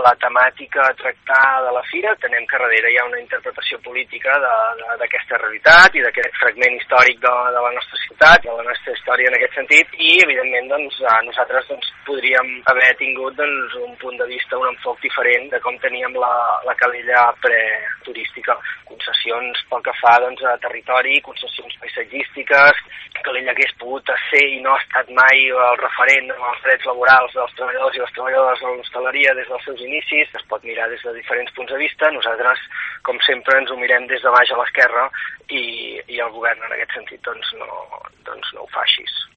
la temàtica a tractar de la fira, tenem que darrere hi ha una interpretació política d'aquesta realitat i d'aquest fragment històric de la nostra ciutat, de la nostra història en aquest sentit, i evidentment nosaltres podríem haver tingut un punt de vista, un enfoc diferent de com teníem la Calella preturística. Concessions pel que fa a territori, concessions paisatgístiques, que Calella hagués pogut ser i no ha estat mai el referent en els drets laborals dels treballadors i les treballadores de l'hostaleria des dels seus inicis. Es pot mirar des de diferents punts de vista. Nosaltres, com sempre, ens ho mirem des de baix a l'esquerra i el govern en aquest sentit no ho fa així.